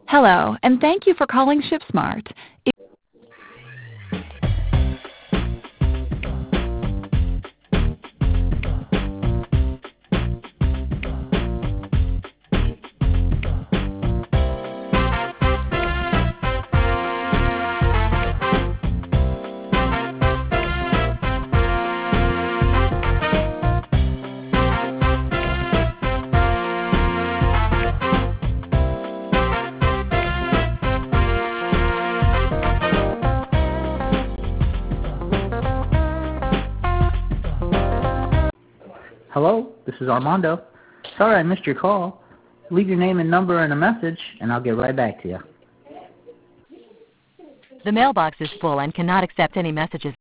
Hello, and thank you for calling ShipSmart. Hello, this is Armando. Sorry I missed your call. Leave your name and number and a message, and I'll get right back to you. The mailbox is full and cannot accept any messages.